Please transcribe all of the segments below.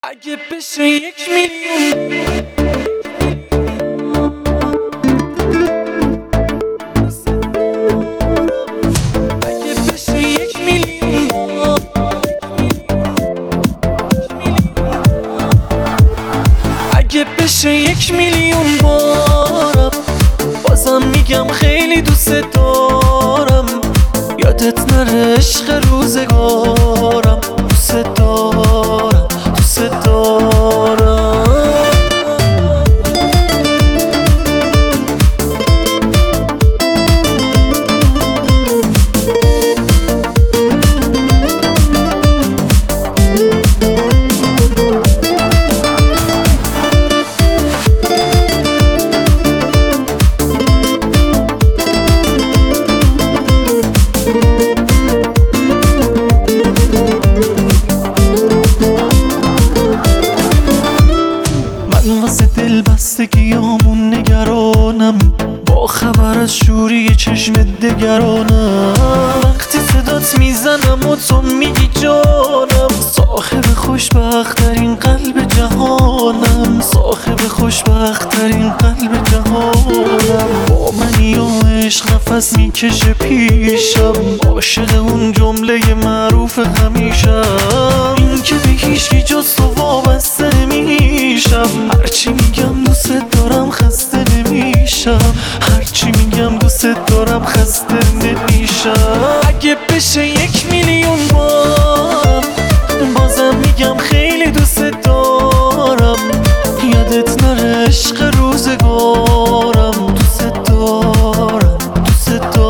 اگه بشه 1,000,000 اگه بشه 1,000,000 اگه بشه 1,000,000 بارم بازم میگم خیلی دوست دارم. یادت نره عشق روزگارم، دوست دارم دوست دارم. واسه دل بستگیامون نگرانم، با خبر از شوری چشم دگرانم. وقتی صدات میزنم و تو میگی جانم، صاحب خوشبخت‌ترین قلب جهانم، صاحب خوشبخت‌ترین قلب جهانم. با منی و عشق نفس میکشه پیشم، عاشق اون جمله معروف همیشم، این که به هیچکی جز تو وابسته نمیشم. هرچی میگم دوست دارم خسته نمیشم، هرچی میگم دوست دارم خسته نمیشم. اگه بشه 1,000,000 بار بازم میگم خیلی دوست دارم. یادت نره عشق روزگارم، دوست دارم دوست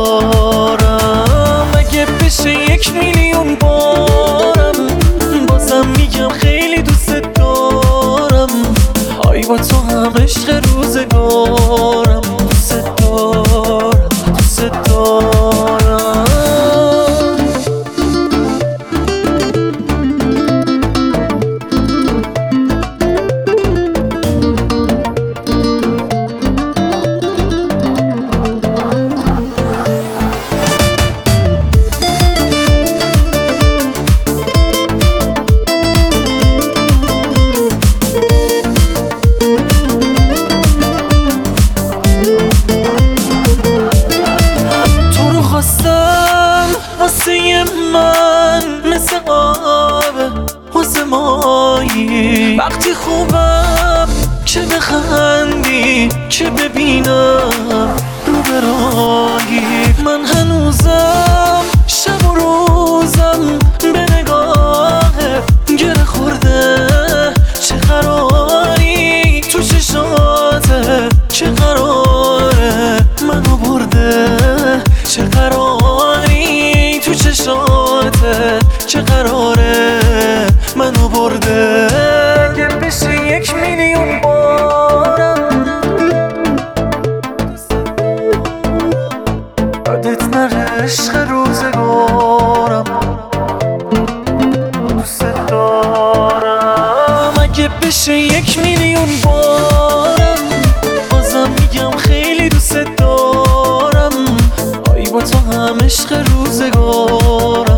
دارم. اگه بشه 1,000,000 بارم بازم میگم خیلی دوست دارم. آی با تو هم عشق روزگارم، دوست دارم دوست دارم. واسه من مثل آبه واسه مایی، وقتی خوبم چه بخندی چه ببینم رو برایی. من هنوزم شب و روزم به نگاهه گره خورده. چه قراری تو چشاته، چه قراره منو برده، چه قراری تو چشاته، چه قراره منو برده. اگه بشه 1,000,000 بارم یادت نره عشق روزگارم، دوست دارم. اگه بشه 1,000,000 بارم بازم میگم خیلی دوست دارم. آی با تو هم عشق روزگارم.